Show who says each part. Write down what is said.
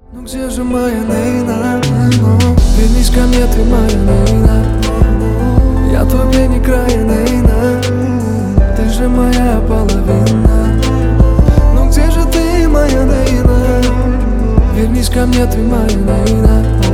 Speaker 1: Ну где же моя Нейна? Вернись ко мне, ты моя Нейна. Я твой пень края, Нейна. Ты же моя половина. Ну где же ты, моя Нейна? Вернись ко мне, ты моя Нейна.